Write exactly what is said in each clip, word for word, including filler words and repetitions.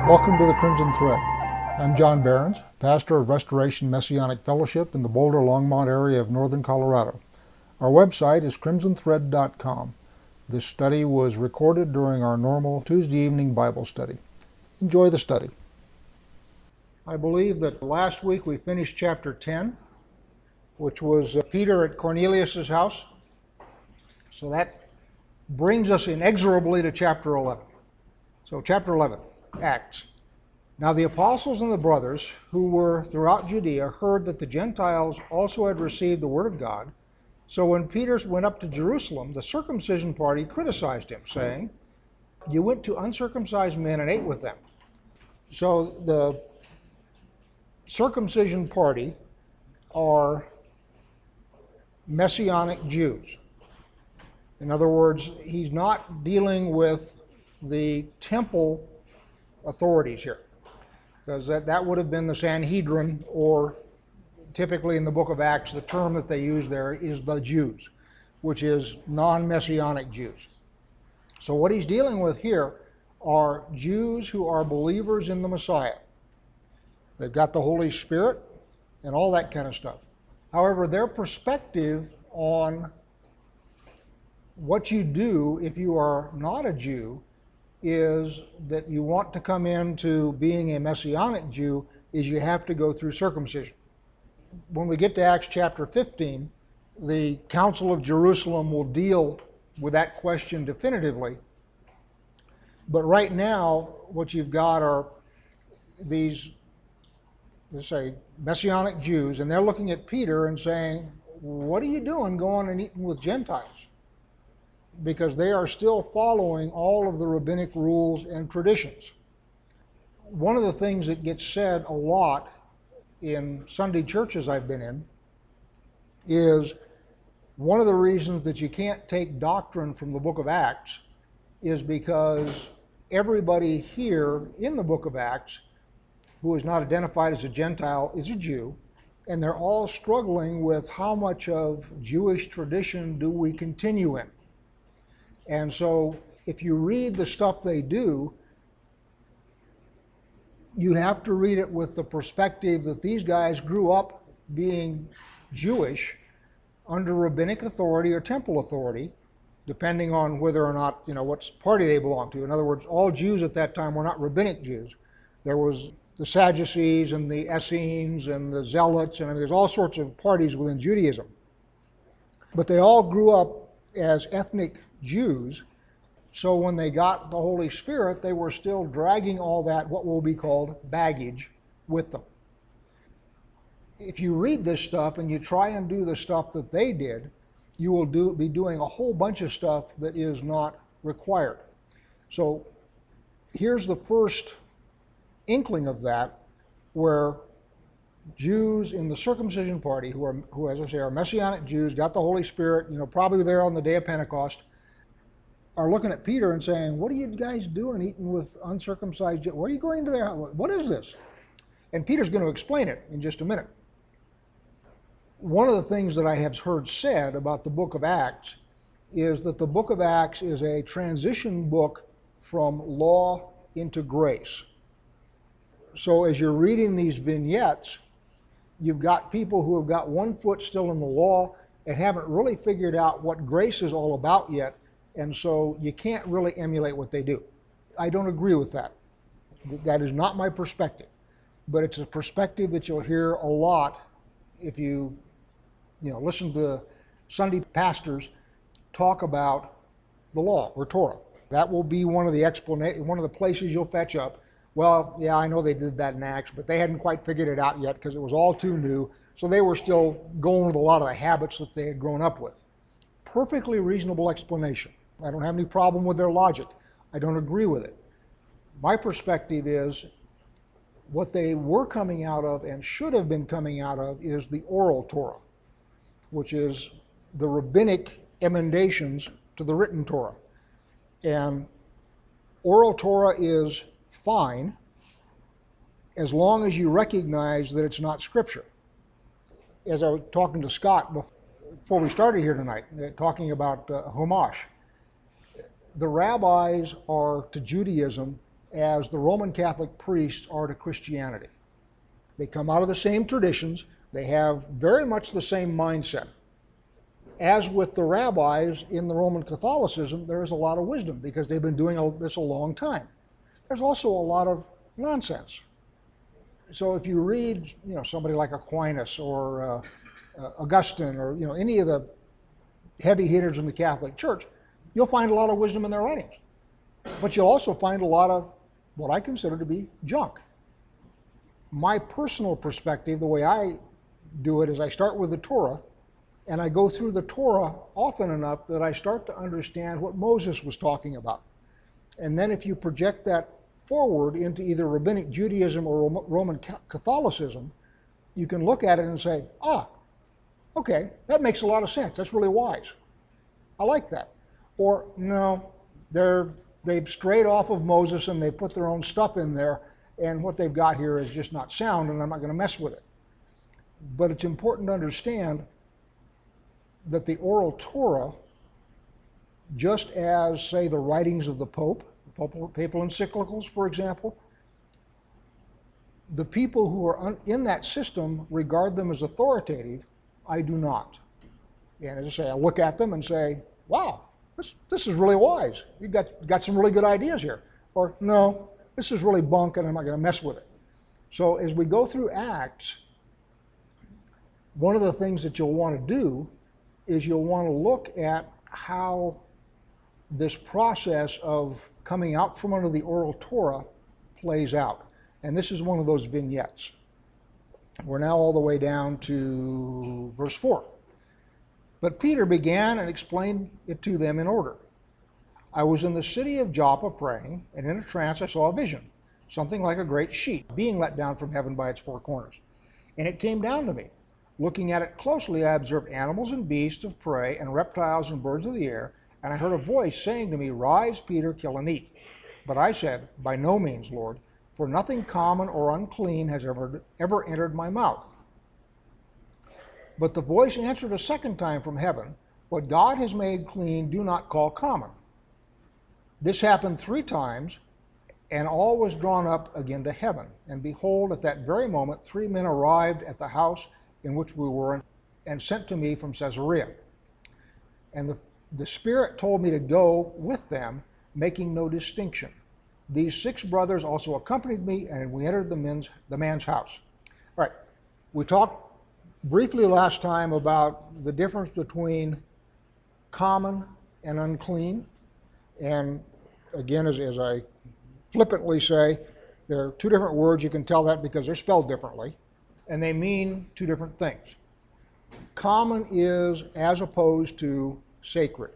Welcome to the Crimson Thread. I'm John Behrens, pastor of Restoration Messianic Fellowship in the Boulder-Longmont area of northern Colorado. Our website is crimson thread dot com. This study was recorded during our normal Tuesday evening Bible study. Enjoy the study. I believe that last week we finished chapter ten, which was Peter at Cornelius' house. So that brings us inexorably to chapter eleven. So chapter eleven, Acts. Now the apostles and the brothers who were throughout Judea heard that the Gentiles also had received the word of God. So when Peter went up to Jerusalem, the circumcision party criticized him, saying, "You went to uncircumcised men and ate with them." So the circumcision party are Messianic Jews. In other words, he's not dealing with the temple authorities here, because that, that would have been the Sanhedrin, or typically in the book of Acts, the term that they use there is the Jews, which is non-Messianic Jews. So what he's dealing with here are Jews who are believers in the Messiah. They've got the Holy Spirit and all that kind of stuff. However, their perspective on what you do if you are not a Jew is that you want to come into being a Messianic Jew is you have to go through circumcision. When we get to Acts chapter fifteen, the Council of Jerusalem will deal with that question definitively. But right now, what you've got are these, let's say, Messianic Jews, and they're looking at Peter and saying, "What are you doing going and eating with Gentiles?" Because they are still following all of the rabbinic rules and traditions. One of the things that gets said a lot in Sunday churches I've been in is one of the reasons that you can't take doctrine from the book of Acts is because everybody here in the book of Acts who is not identified as a Gentile is a Jew, and they're all struggling with how much of Jewish tradition do we continue in. And so if you read the stuff they do, you have to read it with the perspective that these guys grew up being Jewish under rabbinic authority or temple authority, depending on whether or not, you know, what party they belong to. In other words, all Jews at that time were not rabbinic Jews. There was the Sadducees and the Essenes and the Zealots, and I mean, there's all sorts of parties within Judaism. But they all grew up as ethnic Jews, so when they got the Holy Spirit, they were still dragging all that, what will be called baggage, with them. If you read this stuff and you try and do the stuff that they did, you will do, be doing a whole bunch of stuff that is not required. So here's the first inkling of that, where Jews in the circumcision party, who are, who as I say are Messianic Jews, got the Holy Spirit, you know, probably there on the day of Pentecost, are looking at Peter and saying, "What are you guys doing eating with uncircumcised Jews? Where are you going to their house? What is this?" And Peter's going to explain it in just a minute. One of the things that I have heard said about the book of Acts is that the book of Acts is a transition book from law into grace. So as you're reading these vignettes, you've got people who have got one foot still in the law and haven't really figured out what grace is all about yet, and so you can't really emulate what they do. I don't agree with that. That is not my perspective, but it's a perspective that you'll hear a lot if you, you know, listen to Sunday pastors talk about the law or Torah. That will be one of the explana- one of the places you'll fetch up. Well, yeah, I know they did that in Acts, but they hadn't quite figured it out yet because it was all too new. So they were still going with a lot of the habits that they had grown up with. Perfectly reasonable explanation. I don't have any problem with their logic. I don't agree with it. My perspective is what they were coming out of and should have been coming out of is the oral Torah, which is the rabbinic emendations to the written Torah. And oral Torah is fine as long as you recognize that it's not Scripture. As I was talking to Scott before we started here tonight, talking about uh, Chumash, the rabbis are to Judaism as the Roman Catholic priests are to Christianity. They come out of the same traditions. They have very much the same mindset. As with the rabbis in the Roman Catholicism, there is a lot of wisdom because they've been doing this a long time. There's also a lot of nonsense. So if you read, you know, somebody like Aquinas or uh, uh, Augustine or, you know, any of the heavy hitters in the Catholic Church, you'll find a lot of wisdom in their writings. But you'll also find a lot of what I consider to be junk. My personal perspective, the way I do it, is I start with the Torah, and I go through the Torah often enough that I start to understand what Moses was talking about. And then if you project that forward into either Rabbinic Judaism or Roman Catholicism, you can look at it and say, ah, okay, that makes a lot of sense. That's really wise. I like that. Or, no, they're, they've strayed off of Moses and they put their own stuff in there, and what they've got here is just not sound, and I'm not going to mess with it. But it's important to understand that the oral Torah, just as, say, the writings of the Pope, papal, papal encyclicals, for example, the people who are in that system regard them as authoritative. I do not. And as I say, I look at them and say, wow, this, this is really wise. You've got, got some really good ideas here. Or, no, this is really bunk and I'm not going to mess with it. So as we go through Acts, one of the things that you'll want to do is you'll want to look at how this process of coming out from under the oral Torah plays out. And this is one of those vignettes. We're now all the way down to verse four. But Peter began and explained it to them in order. I was in the city of Joppa praying, and in a trance I saw a vision, something like a great sheet being let down from heaven by its four corners. And it came down to me. Looking at it closely, I observed animals and beasts of prey and reptiles and birds of the air, and I heard a voice saying to me, Rise, Peter, kill and eat. But I said, By no means, Lord, for nothing common or unclean has ever, ever entered my mouth. But the voice answered a second time from heaven, What God has made clean, do not call common. This happened three times, and all was drawn up again to heaven. And behold, at that very moment, three men arrived at the house in which we were, and sent to me from Caesarea. And the, the Spirit told me to go with them, making no distinction. These six brothers also accompanied me, and we entered the, men's, the man's house. All right, we talked briefly last time about the difference between common and unclean. And again, as, as I flippantly say, there are two different words. You can tell that because they're spelled differently, and they mean two different things. Common is as opposed to sacred.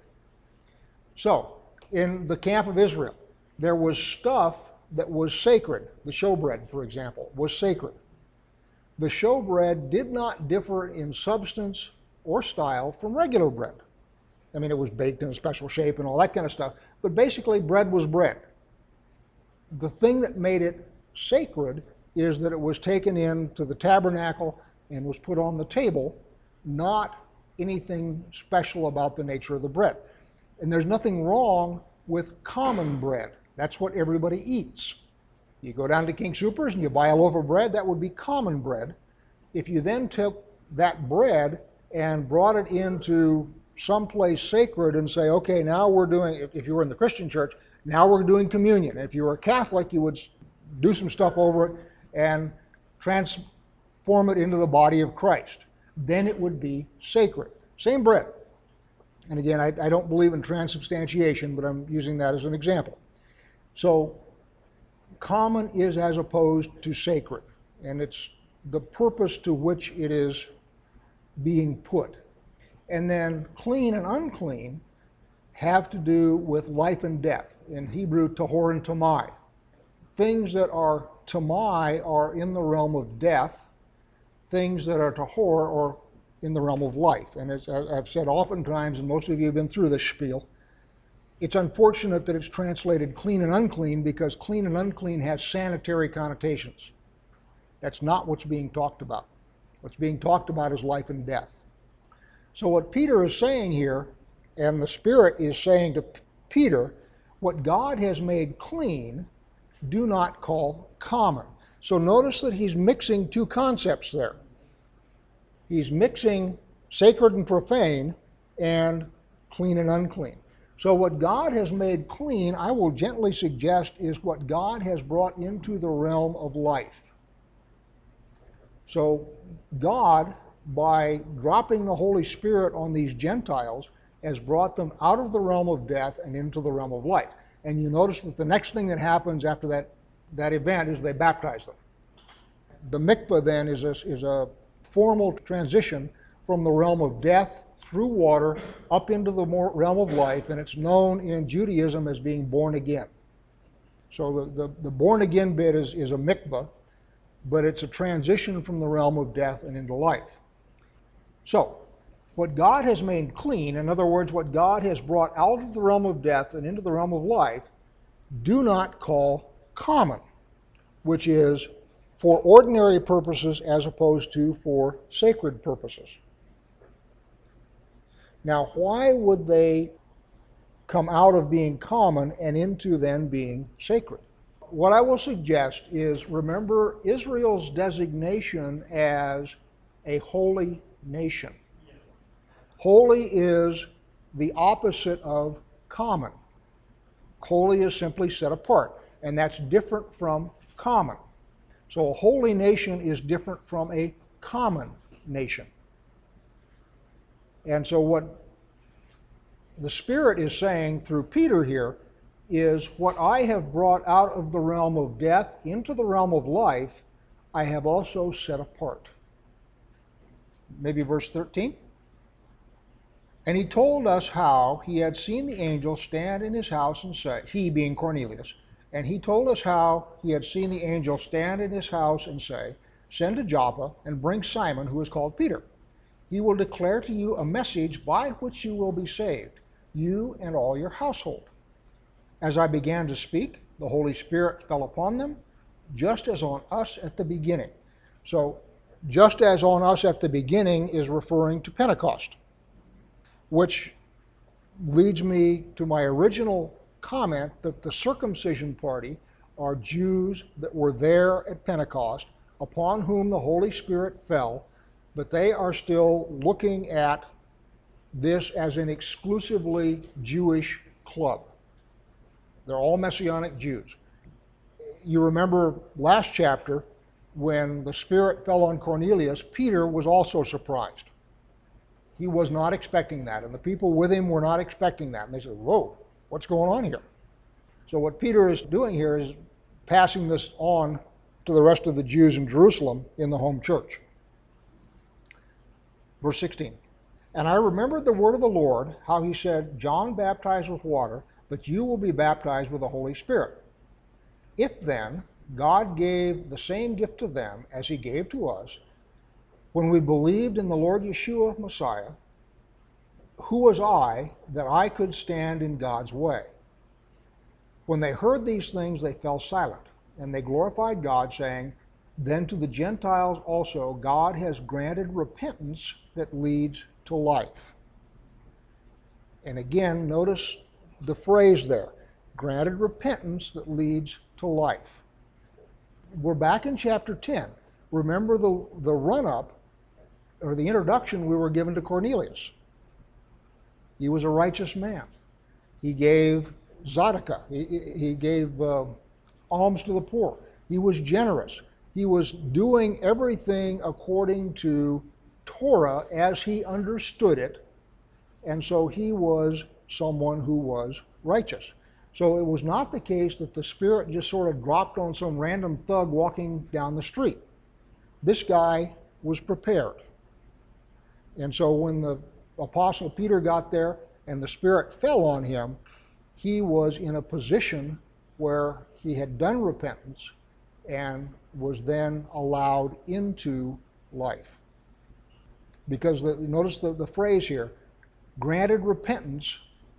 So, in the camp of Israel, there was stuff that was sacred. The showbread, for example, was sacred. The showbread did not differ in substance or style from regular bread. I mean, it was baked in a special shape and all that kind of stuff, but basically bread was bread. The thing that made it sacred is that it was taken into the tabernacle and was put on the table, not anything special about the nature of the bread. And there's nothing wrong with common bread. That's what everybody eats. You go down to King Soopers and you buy a loaf of bread, that would be common bread. If you then took that bread and brought it into someplace sacred and say, okay, now we're doing, if you were in the Christian church, now we're doing communion. If you were a Catholic, you would do some stuff over it and transform it into the body of Christ. Then it would be sacred. Same bread. And again, I, I don't believe in transubstantiation, but I'm using that as an example. So common is as opposed to sacred, and it's the purpose to which it is being put. And then clean and unclean have to do with life and death. In Hebrew, tahor and tamai. Things that are tamai are in the realm of death. Things that are tahor are in the realm of life. And as I've said oftentimes, and most of you have been through this spiel, it's unfortunate that it's translated clean and unclean because clean and unclean has sanitary connotations. That's not what's being talked about. What's being talked about is life and death. So what Peter is saying here, and the Spirit is saying to Peter, what God has made clean, do not call common. So notice that he's mixing two concepts there. He's mixing sacred and profane and clean and unclean. So what God has made clean, I will gently suggest, is what God has brought into the realm of life. So God, by dropping the Holy Spirit on these Gentiles, has brought them out of the realm of death and into the realm of life. And you notice that the next thing that happens after that, that event is they baptize them. The mikvah then is a, is a formal transition from the realm of death through water up into the more realm of life, and it's known in Judaism as being born again. So the, the, the born again bit is, is a mikvah, but it's a transition from the realm of death and into life. So, what God has made clean, in other words, what God has brought out of the realm of death and into the realm of life, do not call common, which is for ordinary purposes as opposed to for sacred purposes. Now, why would they come out of being common and into then being sacred? What I will suggest is, remember Israel's designation as a holy nation. Holy is the opposite of common. Holy is simply set apart, and that's different from common. So a holy nation is different from a common nation. And so what the Spirit is saying through Peter here is, what I have brought out of the realm of death into the realm of life, I have also set apart. Maybe verse thirteen. And he told us how he had seen the angel stand in his house and say, he being Cornelius, and he told us how he had seen the angel stand in his house and say, send to Joppa and bring Simon, who is called Peter. He will declare to you a message by which you will be saved, you and all your household. As I began to speak, the Holy Spirit fell upon them, just as on us at the beginning. So, just as on us at the beginning is referring to Pentecost, which leads me to my original comment that the circumcision party are Jews that were there at Pentecost, upon whom the Holy Spirit fell, but they are still looking at this as an exclusively Jewish club. They're all Messianic Jews. You remember last chapter, when the Spirit fell on Cornelius, Peter was also surprised. He was not expecting that, and the people with him were not expecting that. And they said, whoa, what's going on here? So what Peter is doing here is passing this on to the rest of the Jews in Jerusalem in the home church. Verse sixteen. And I remembered the word of the Lord, how he said, John baptized with water, but you will be baptized with the Holy Spirit. If then God gave the same gift to them as he gave to us, when we believed in the Lord Yeshua Messiah, who was I that I could stand in God's way? When they heard these things, they fell silent, and they glorified God, saying, then to the Gentiles also God has granted repentance that leads to life. And again, notice the phrase there, granted repentance that leads to life. We're back in chapter ten. Remember the, the run-up, or the introduction we were given to Cornelius. He was a righteous man. He gave tzedakah. He, he gave uh, alms to the poor. He was generous. He was doing everything according to Torah as he understood it, and so he was someone who was righteous. So it was not the case that the Spirit just sort of dropped on some random thug walking down the street. This guy was prepared. And so when the Apostle Peter got there and the Spirit fell on him, he was in a position where he had done repentance and was then allowed into life. Because the, notice the, the phrase here, granted repentance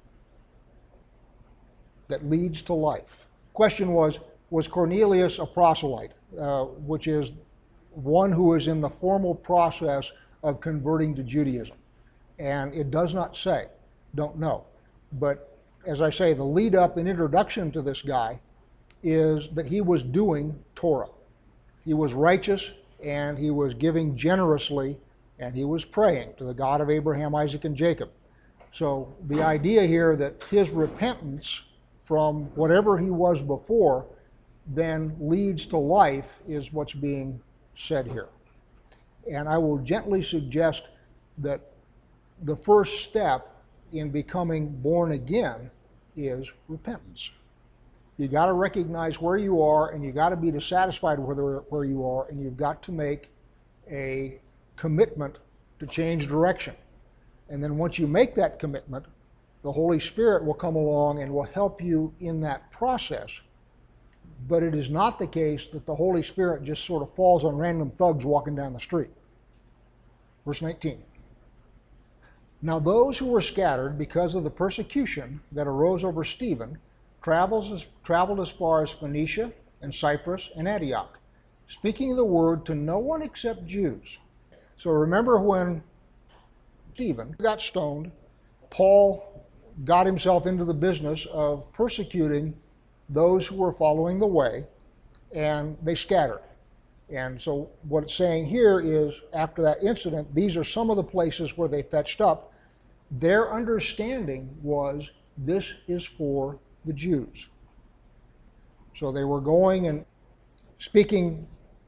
that leads to life. Question was, was Cornelius a proselyte, uh, which is one who is in the formal process of converting to Judaism? And it does not say, don't know. But as I say, the lead up and introduction to this guy is that he was doing Torah. He was righteous, and he was giving generously, and he was praying to the God of Abraham, Isaac, and Jacob. So the idea here that his repentance from whatever he was before then leads to life is what's being said here. And I will gently suggest that the first step in becoming born again is repentance. You got to recognize where you are, and you got to be dissatisfied with where you are, and you've got to make a commitment to change direction. And then once you make that commitment, the Holy Spirit will come along and will help you in that process. But it is not the case that the Holy Spirit just sort of falls on random thugs walking down the street. Verse nineteen. Now those who were scattered because of the persecution that arose over Stephen travels as, traveled as far as Phoenicia and Cyprus and Antioch, speaking the word to no one except Jews. So remember when Stephen got stoned, Paul got himself into the business of persecuting those who were following the way, and they scattered. And so what it's saying here is, after that incident, these are some of the places where they fetched up. Their understanding was, this is for the Jews. So they were going and speaking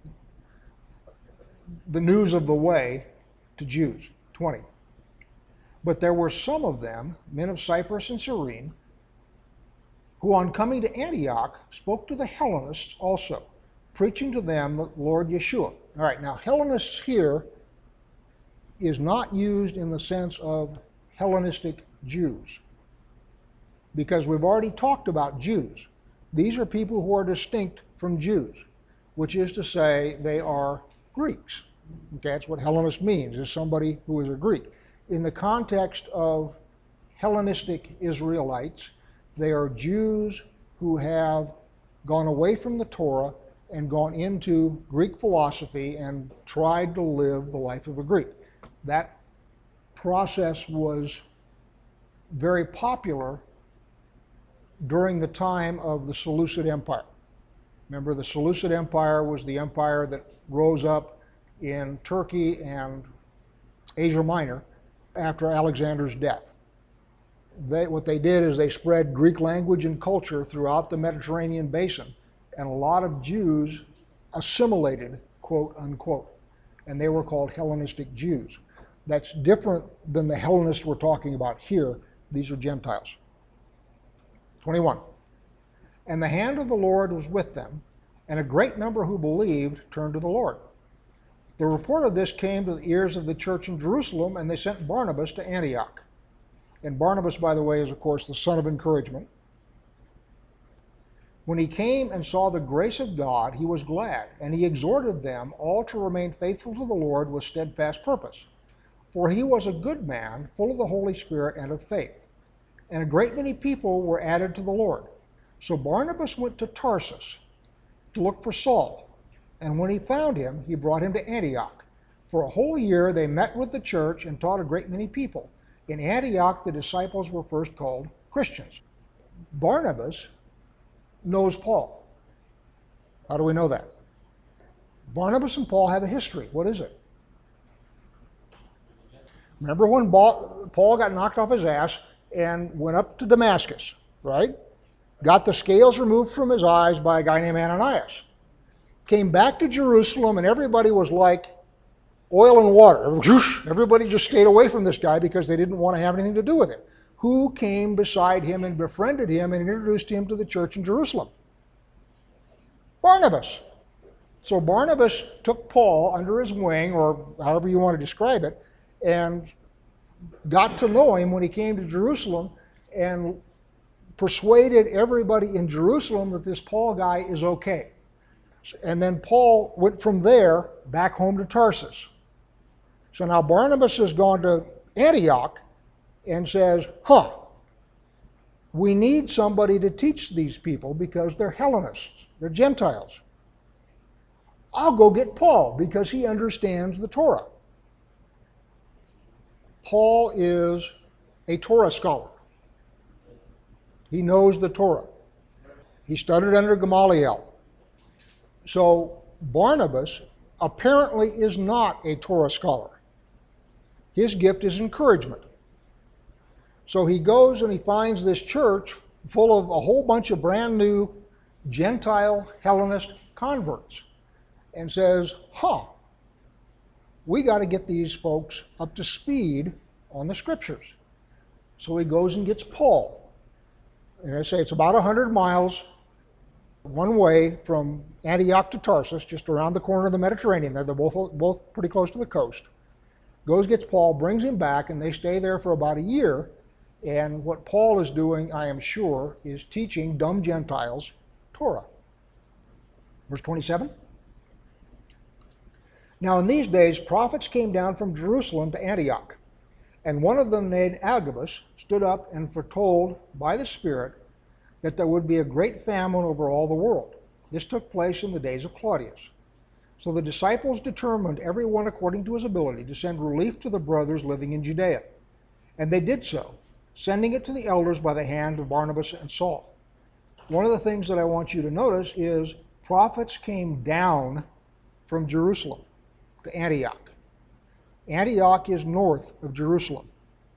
the news of the way to Jews. twenty. But there were some of them, men of Cyprus and Cyrene, who on coming to Antioch spoke to the Hellenists also, preaching to them the Lord Yeshua. All right, now Hellenists here is not used in the sense of Hellenistic Jews, because we've already talked about Jews. These are people who are distinct from Jews, which is to say they are Greeks. Okay, that's what Hellenist means, is somebody who is a Greek. In the context of Hellenistic Israelites, they are Jews who have gone away from the Torah and gone into Greek philosophy and tried to live the life of a Greek. That process was very popular during the time of the Seleucid Empire. Remember, the Seleucid Empire was the empire that rose up in Turkey and Asia Minor after Alexander's death. They, what they did is they spread Greek language and culture throughout the Mediterranean basin, and a lot of Jews assimilated, quote unquote, and they were called Hellenistic Jews. That's different than the Hellenists we're talking about here. These are Gentiles. twenty-one. And the hand of the Lord was with them, and a great number who believed turned to the Lord. The report of this came to the ears of the church in Jerusalem, and they sent Barnabas to Antioch. And Barnabas, by the way, is of course the son of encouragement. When he came and saw the grace of God, he was glad, and he exhorted them all to remain faithful to the Lord with steadfast purpose. For he was a good man, full of the Holy Spirit and of faith. And a great many people were added to the Lord. So Barnabas went to Tarsus to look for Saul. And when he found him, he brought him to Antioch. For a whole year they met with the church and taught a great many people. In Antioch, the disciples were first called Christians. Barnabas knows Paul. How do we know that? Barnabas and Paul have a history. What is it? Remember when Paul got knocked off his ass and went up to Damascus, right? Got the scales removed from his eyes by a guy named Ananias. Came back to Jerusalem, and everybody was like oil and water. Everybody just stayed away from this guy because they didn't want to have anything to do with him. Who came beside him and befriended him and introduced him to the church in Jerusalem? Barnabas. So Barnabas took Paul under his wing, or however you want to describe it, and got to know him when he came to Jerusalem and persuaded everybody in Jerusalem that this Paul guy is okay. And then Paul went from there back home to Tarsus. So now Barnabas has gone to Antioch and says, huh, we need somebody to teach these people because they're Hellenists, they're Gentiles. I'll go get Paul because he understands the Torah. Paul is a Torah scholar. He knows the Torah. He studied under Gamaliel. So Barnabas apparently is not a Torah scholar. His gift is encouragement. So he goes and he finds this church full of a whole bunch of brand new Gentile Hellenist converts and says, huh, we got to get these folks up to speed on the scriptures. So he goes and gets Paul. And I say it's about one hundred miles one way from Antioch to Tarsus, just around the corner of the Mediterranean there. They're both, both pretty close to the coast. Goes, gets Paul, brings him back, and they stay there for about a year. And what Paul is doing, I am sure, is teaching dumb Gentiles Torah. Verse twenty-seven. Now in these days, prophets came down from Jerusalem to Antioch, and one of them, named Agabus, stood up and foretold by the Spirit that there would be a great famine over all the world. This took place in the days of Claudius. So the disciples determined, every one according to his ability, to send relief to the brothers living in Judea. And they did so, sending it to the elders by the hand of Barnabas and Saul. One of the things that I want you to notice is prophets came down from Jerusalem to Antioch. Antioch is north of Jerusalem.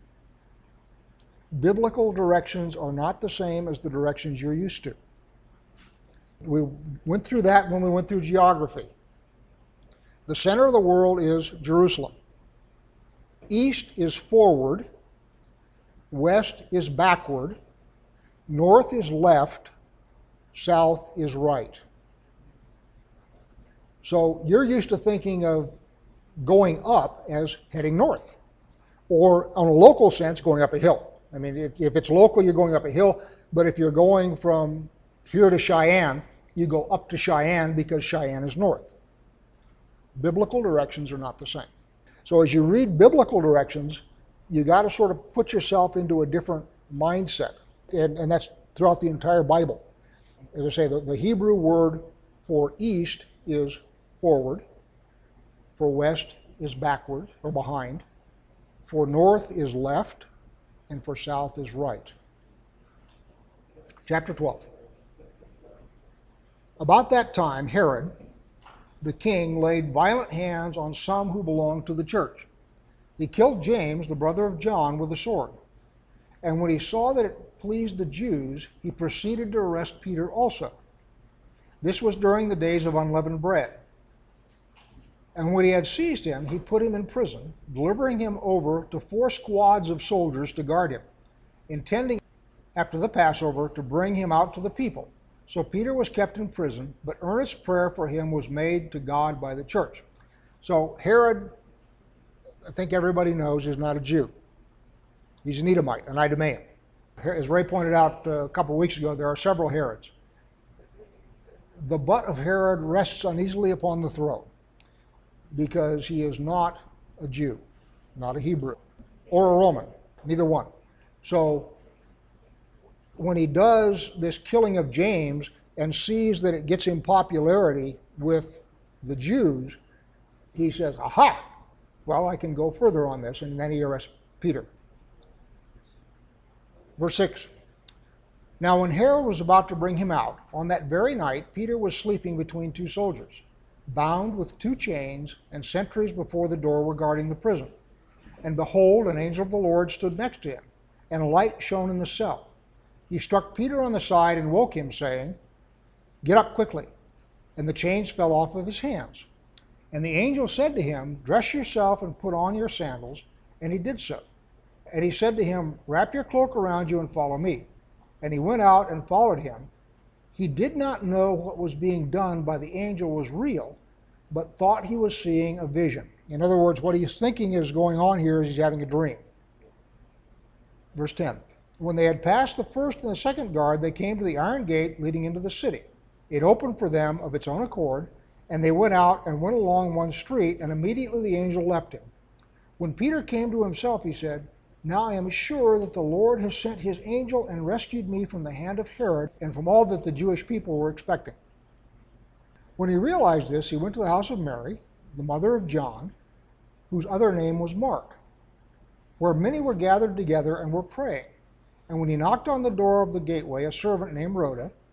Biblical directions are not the same as the directions you're used to. We went through that when we went through geography. The center of the world is Jerusalem. East is forward, west is backward, north is left, south is right. So you're used to thinking of going up as heading north, or on a local sense, going up a hill. I mean, if, if it's local, you're going up a hill, but if you're going from here to Cheyenne, you go up to Cheyenne because Cheyenne is north. Biblical directions are not the same. So as you read biblical directions, you got to sort of put yourself into a different mindset, and, and that's throughout the entire Bible. As I say, the, the Hebrew word for east is forward, for west is backward or behind, for north is left, and for south is right. Chapter twelve. About that time, Herod, the king, laid violent hands on some who belonged to the church. He killed James, the brother of John, with a sword. And when he saw that it pleased the Jews, he proceeded to arrest Peter also. This was during the days of unleavened bread. And when he had seized him, he put him in prison, delivering him over to four squads of soldiers to guard him, intending after the Passover to bring him out to the people. So Peter was kept in prison, but earnest prayer for him was made to God by the church. So Herod, I think everybody knows, is not a Jew. He's an Edomite, an Idumean. As Ray pointed out a couple of weeks ago, there are several Herods. The butt of Herod rests uneasily upon the throne because he is not a Jew, not a Hebrew, or a Roman, neither one. So when he does this killing of James and sees that it gets him popularity with the Jews, he says, aha, well, I can go further on this, and then he arrests Peter. Verse six. Now when Herod was about to bring him out, on that very night Peter was sleeping between two soldiers, bound with two chains, and sentries before the door were guarding the prison. And behold, an angel of the Lord stood next to him, and a light shone in the cell. He struck Peter on the side and woke him, saying, Get up quickly. And the chains fell off of his hands. And the angel said to him, Dress yourself and put on your sandals. And he did so. And he said to him, Wrap your cloak around you and follow me. And he went out and followed him. He did not know what was being done by the angel was real, but thought he was seeing a vision. In other words, what he's thinking is going on here is he's having a dream. Verse ten. When they had passed the first and the second guard, they came to the iron gate leading into the city. It opened for them of its own accord, and they went out and went along one street, and immediately the angel left him. When Peter came to himself, he said, Now I am sure that the Lord has sent his angel and rescued me from the hand of Herod and from all that the Jewish people were expecting. When he realized this, he went to the house of Mary, the mother of John, whose other name was Mark, where many were gathered together and were praying. And when he knocked on the door of the gateway, a servant named Rhoda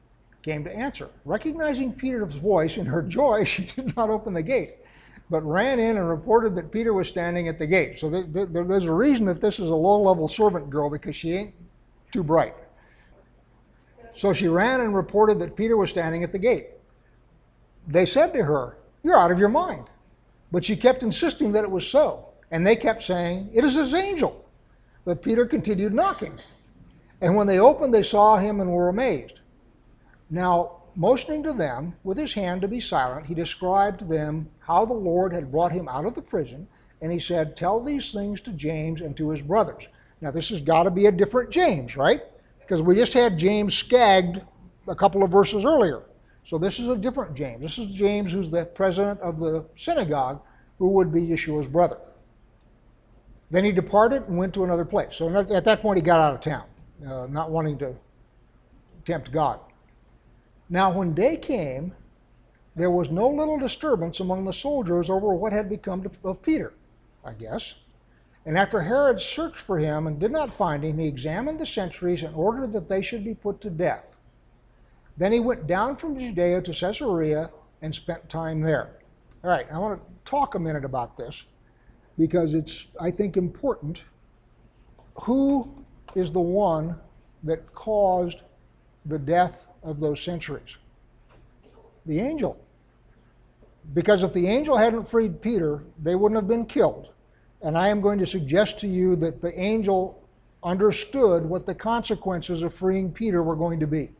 came to answer. Recognizing Peter's voice, in her joy, she did not open the gate, but ran in and reported that Peter was standing at the gate. So there, there, there's a reason that this is a low-level servant girl, because she ain't too bright. So she ran and reported that Peter was standing at the gate. They said to her, "You're out of your mind." But she kept insisting that it was so. And they kept saying, "It is his angel." But Peter continued knocking. And when they opened, they saw him and were amazed. Now, motioning to them with his hand to be silent, he described to them how the Lord had brought him out of the prison. And he said, "Tell these things to James and to his brothers." Now, this has got to be a different James, right? Because we just had James Skaggs a couple of verses earlier. So this is a different James. This is James, who's the president of the synagogue, who would be Yeshua's brother. Then he departed and went to another place. So at that point, he got out of town, uh, not wanting to tempt God. Now, when day came, there was no little disturbance among the soldiers over what had become of Peter, I guess. And after Herod searched for him and did not find him, he examined the sentries and ordered that they should be put to death. Then he went down from Judea to Caesarea and spent time there. All right, I want to talk a minute about this because it's, I think, important. Who is the one that caused the death of those sentries? The angel. Because if the angel hadn't freed Peter, they wouldn't have been killed. And I am going to suggest to you that the angel understood what the consequences of freeing Peter were going to be.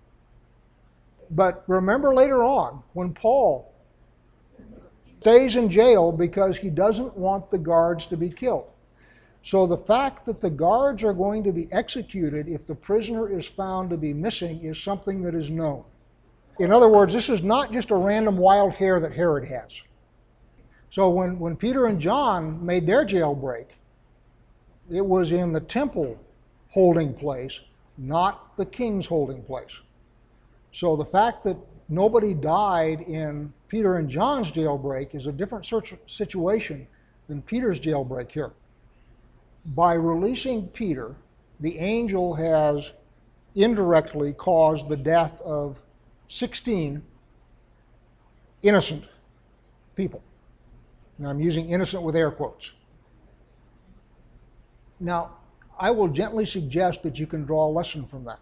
But remember later on, when Paul stays in jail because he doesn't want the guards to be killed. So the fact that the guards are going to be executed if the prisoner is found to be missing is something that is known. In other words, this is not just a random wild hair that Herod has. So when, when Peter and John made their jailbreak, it was in the temple holding place, not the king's holding place. So the fact that nobody died in Peter and John's jailbreak is a different situation than Peter's jailbreak here. By releasing Peter, the angel has indirectly caused the death of sixteen innocent people. Now I'm using innocent with air quotes. Now, I will gently suggest that you can draw a lesson from that.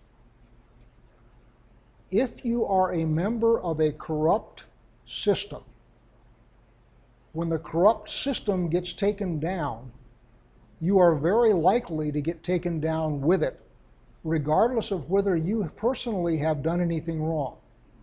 If you are a member of a corrupt system, when the corrupt system gets taken down, you are very likely to get taken down with it, regardless of whether you personally have done anything wrong.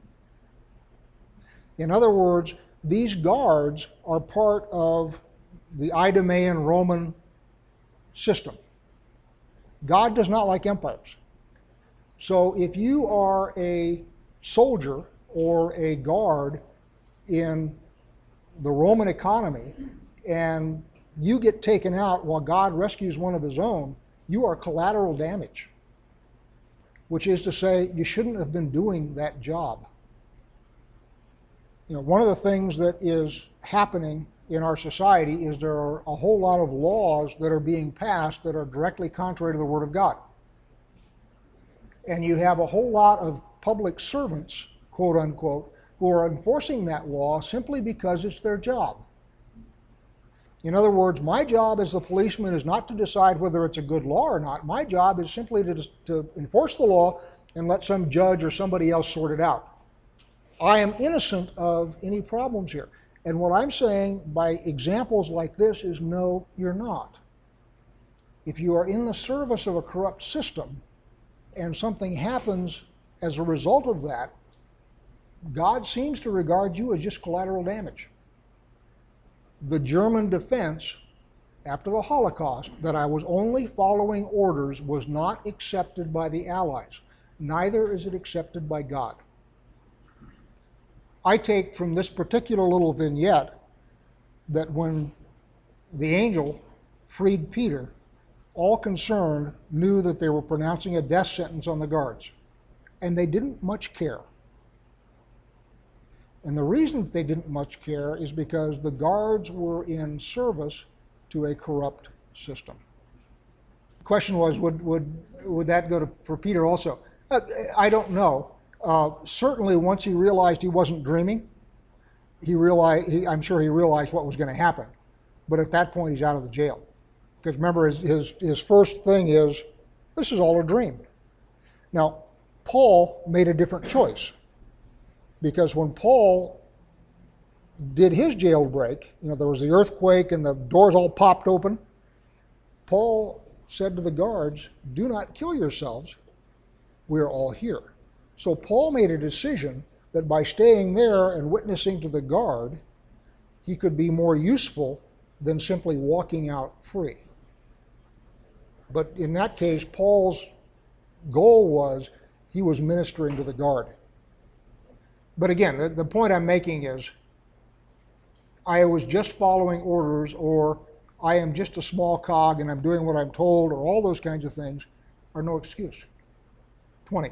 In other words, these guards are part of the Idumean Roman system. God does not like empires. So if you are a soldier or a guard in the Roman economy and you get taken out while God rescues one of his own, you are collateral damage, which is to say you shouldn't have been doing that job. You know, one of the things that is happening in our society is there are a whole lot of laws that are being passed that are directly contrary to the Word of God. And you have a whole lot of public servants, quote unquote, who are enforcing that law simply because it's their job. In other words, my job as the policeman is not to decide whether it's a good law or not. My job is simply to, to enforce the law and let some judge or somebody else sort it out. I am innocent of any problems here. And what I'm saying by examples like this is no, you're not. If you are in the service of a corrupt system and something happens as a result of that, God seems to regard you as just collateral damage. The German defense after the Holocaust that I was only following orders was not accepted by the Allies. Neither is it accepted by God. I take from this particular little vignette that when the angel freed Peter, all concerned knew that they were pronouncing a death sentence on the guards, and they didn't much care. And the reason that they didn't much care is because the guards were in service to a corrupt system. The question was, would, would, would that go to, for Peter also? Uh, I don't know. Uh, certainly, once he realized he wasn't dreaming, he realized, he, I'm sure he realized what was going to happen. But at that point, he's out of the jail. Because remember, his, his, his first thing is, this is all a dream. Now, Paul made a different choice. Because when Paul did his jailbreak, you know, there was the earthquake and the doors all popped open. Paul said to the guards, do not kill yourselves. We're all here. So Paul made a decision that by staying there and witnessing to the guard, he could be more useful than simply walking out free. But in that case, Paul's goal was he was ministering to the guard. But again, the, the point I'm making is I was just following orders, or I am just a small cog and I'm doing what I'm told, or all those kinds of things are no excuse. twenty.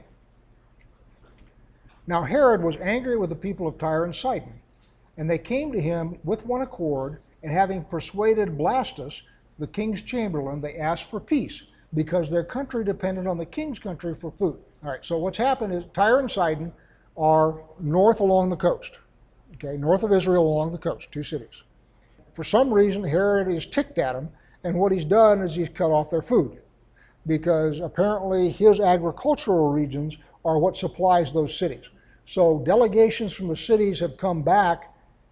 Now Herod was angry with the people of Tyre and Sidon, and they came to him with one accord, and having persuaded Blastus, the king's chamberlain, they asked for peace, because their country depended on the king's country for food. All right, so what's happened is Tyre and Sidon are north along the coast, okay, north of Israel along the coast, two cities. For some reason, Herod is ticked at them, and what he's done is he's cut off their food, because apparently his agricultural regions are what supplies those cities. So delegations from the cities have come back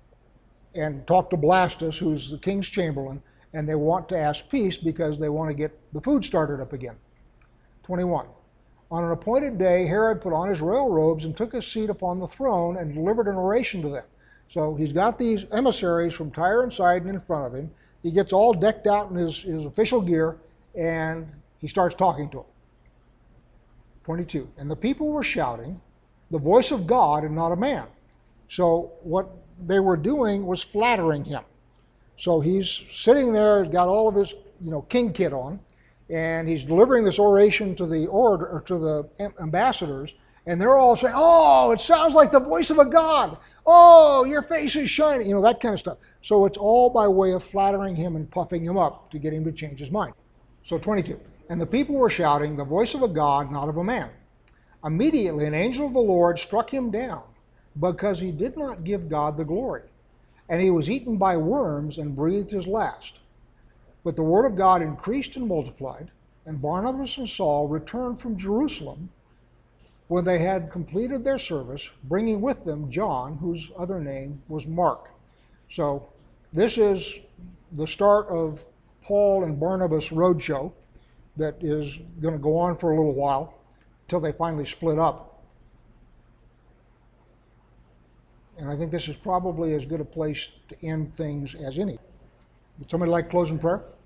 and talked to Blastus, who's the king's chamberlain, and they want to ask peace because they want to get the food started up again. twenty-one. On an appointed day, Herod put on his royal robes and took his seat upon the throne and delivered an oration to them. So he's got these emissaries from Tyre and Sidon in front of him. He gets all decked out in his, his official gear, and he starts talking to them. twenty-two. And the people were shouting, the voice of God and not a man. So what they were doing was flattering him. So he's sitting there, got all of his, you know, king kit on, and he's delivering this oration to the order or to the ambassadors, and they're all saying, "Oh, it sounds like the voice of a god. Oh, your face is shining," you know, that kind of stuff. So it's all by way of flattering him and puffing him up to get him to change his mind. So twenty-two. And the people were shouting, the voice of a god, not of a man. Immediately an angel of the Lord struck him down, because he did not give God the glory. And he was eaten by worms and breathed his last. But the word of God increased and multiplied, and Barnabas and Saul returned from Jerusalem when they had completed their service, bringing with them John, whose other name was Mark. So this is the start of Paul and Barnabas' roadshow that is going to go on for a little while until they finally split up. And I think this is probably as good a place to end things as any. Would somebody like closing prayer?